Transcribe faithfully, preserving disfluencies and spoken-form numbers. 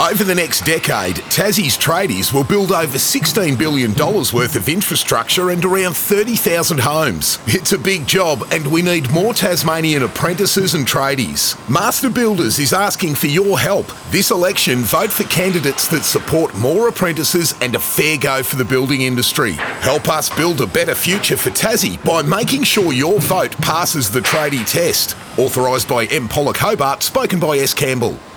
Over the next decade, Tassie's tradies will build over sixteen billion dollars worth of infrastructure and around thirty thousand homes. It's a big job and we need more Tasmanian apprentices and tradies. Master Builders is asking for your help. This election, vote for candidates that support more apprentices and a fair go for the building industry. Help us build a better future for Tassie by making sure your vote passes the tradie test. Authorised by M. Pollock Hobart, spoken by S. Campbell.